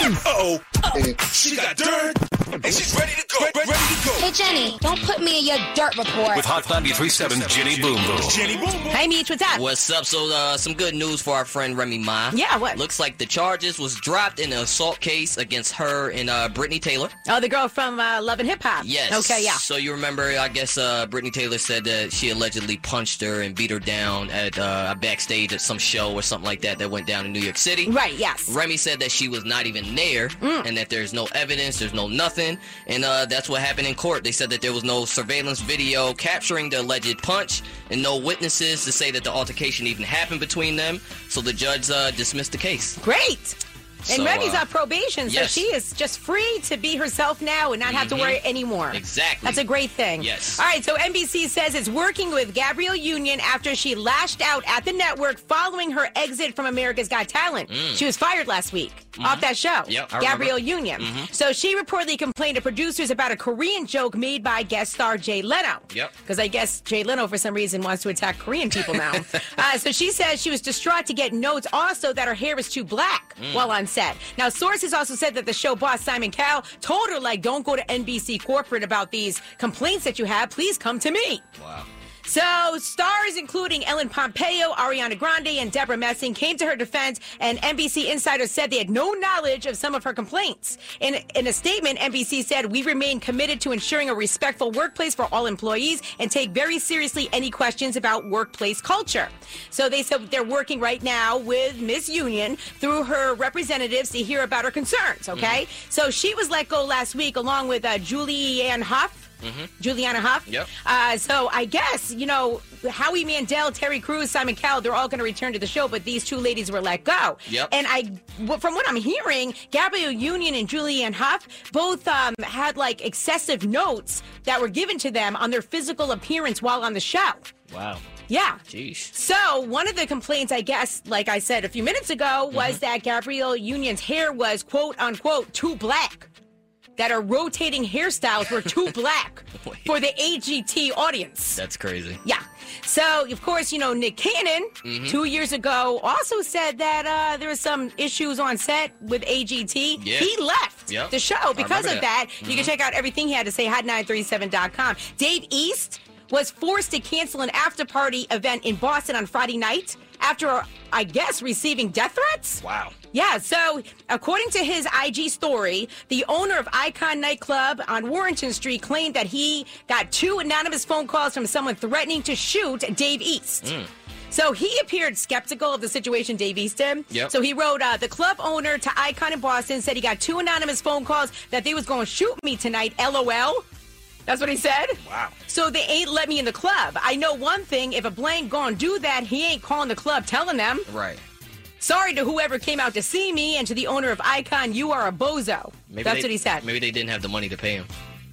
Uh-oh. She got dirt, and she's ready to go. Ready to go. Hey, Jenny, don't put me in your dirt report. With Hot 93.7 Jenny Boom Boom. Jenny Boom Boom. Hey, Meech, what's up? What's up? So, some good news for our friend Remy Ma. Yeah, what? Looks like the charges was dropped in an assault case against her and Brittany Taylor. Oh, the girl from Love and Hip Hop. Yes. Okay, yeah. So you remember, I guess, Brittany Taylor said that she allegedly punched her and beat her down at backstage at some show or something like that went down in New York City. Right, yes. Remy said that she was not even there and that there's no evidence, there's no nothing, and that's what happened in court. They said that there was no surveillance video capturing the alleged punch and no witnesses to say that the altercation even happened between them, so the judge dismissed the case. Great. And So, Remy's on probation, so yes. she is just free to be herself now and not have to worry anymore. Exactly. That's a great thing. Yes. All right, so NBC says it's working with Gabrielle Union after she lashed out at the network following her exit from America's Got Talent. She was fired last week off that show. Yep, I Gabrielle remember. Union. So she reportedly complained to producers about a Korean joke made by guest star Jay Leno. Yep. Because I guess Jay Leno, for some reason, wants to attack Korean people now. So she says she was distraught to get notes also that her hair was too black while on set. Now, sources also said that the show boss, Simon Cowell, told her, like, don't go to NBC corporate about these complaints that you have. Please come to me. Wow. So, stars including Ellen Pompeo, Ariana Grande, and Deborah Messing came to her defense, and NBC insiders said they had no knowledge of some of her complaints. In a statement, NBC said, we remain committed to ensuring a respectful workplace for all employees and take very seriously any questions about workplace culture. So they said they're working right now with Miss Union through her representatives to hear about her concerns, okay? So she was let go last week along with Julianne Hough. Juliana Hough. Yep. So I guess, you know, Howie Mandel, Terry Crews, Simon Cowell, they're all going to return to the show, but these two ladies were let go. Yep. And from what I'm hearing, Gabrielle Union and Julianne Hough both had like excessive notes that were given to them on their physical appearance while on the show. Wow. Yeah. Jeez. So one of the complaints, I guess, like I said a few minutes ago, was that Gabrielle Union's hair was, quote unquote, too black. That her rotating hairstyles were too black for the AGT audience. That's crazy. Yeah. So, of course, you know, Nick Cannon, 2 years ago, also said that there was some issues on set with AGT. Yeah. He left Yep. the show because of remember that. that. You can check out everything he had to say, hot937.com. Dave East was forced to cancel an after-party event in Boston on Friday night after, I guess, receiving death threats. Wow. Yeah, so according to his IG story, the owner of Icon Nightclub on Warrington Street claimed that he got 2 anonymous phone calls from someone threatening to shoot Dave East. So he appeared skeptical of the situation Dave East did. Yep. So he wrote, the club owner to Icon in Boston said he got 2 anonymous phone calls that they was going to shoot me tonight, LOL. That's what he said? Wow. So they ain't let me in the club. I know one thing, if a blank gonna do that, he ain't calling the club telling them. Right. Sorry to whoever came out to see me, and to the owner of Icon, you are a bozo. That's what he said. Maybe they didn't have the money to pay him.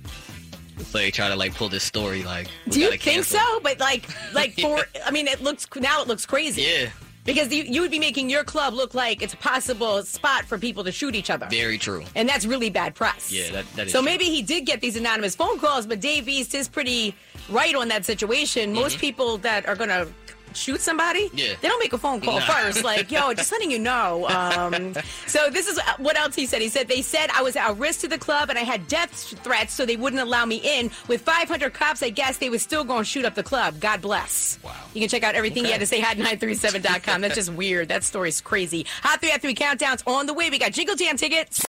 So they try to like pull this story like. Do you think so? But like for, I mean, it looks crazy. Yeah. Because you would be making your club look like it's a possible spot for people to shoot each other. Very true. And that's really bad press. Yeah, that is So true. maybe he did get these anonymous phone calls, but Dave East is pretty right on that situation. Most people that are going to shoot somebody, Yeah. they don't make a phone call first. Like, yo, just letting you know. So this is what else he said. He said, they said I was at risk to the club and I had death threats, so they wouldn't allow me in. With 500 cops, I guess they were still going to shoot up the club. God bless. Wow. You can check out everything he had to say, hot937.com. That's just weird. That story's crazy. Hot 3 at 3 countdowns on the way. We got Jingle Jam tickets.